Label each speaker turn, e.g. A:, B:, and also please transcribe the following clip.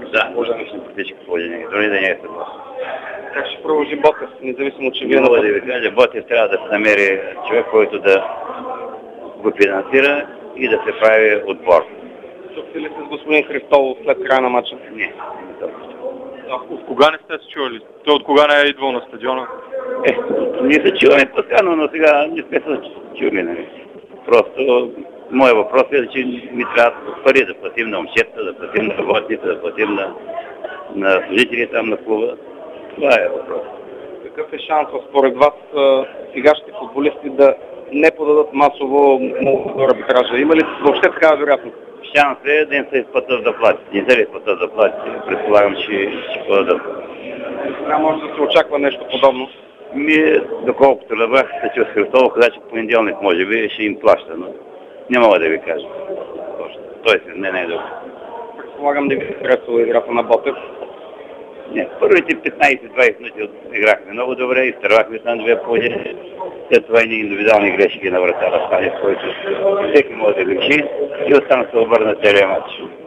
A: Да, лично политическо положение. Дори да не е съгласен.
B: Как ще продължи Ботев, независимо, че вие
A: Не мога да ви кажа, Ботев трябва да се намери човек, който да го финансира и да се прави отбор.
B: чухте ли се с господин Христов след края на матча?
A: Не толкова.
C: От кога не сте се чували? Той от кога не е идвал на стадиона?
A: Не се чуваме постоянно, но сега не сме се чули, нали. Просто моят въпрос е, че ми трябва пари да платим на момчета, да платим на работниците, да платим на служители там на клуба. Това е въпрос.
B: Какъв е шансът според вас сегашните футболисти да не подадат масово молба до арбитража? Има ли въобще такава вероятност?
A: Шанс е да им се изплатят заплатите. Не се ли изплатят заплатите? Предполагам, че ще подадат.
B: Сега може да се очаква нещо подобно.
A: Доколкото разбрах, се чу с Христова, каза, че понеделник може би ще им плаща, но не мога да ви кажа. Той се не е добре.
B: Предполагам да ви е харесала играта на Ботев.
A: Не, първите 15-20 минути играхме много добре, изтървахме там две положения. След това и индивидуални грешки на вратара стане, в който всеки може да греши и оттам се обърна целия матч.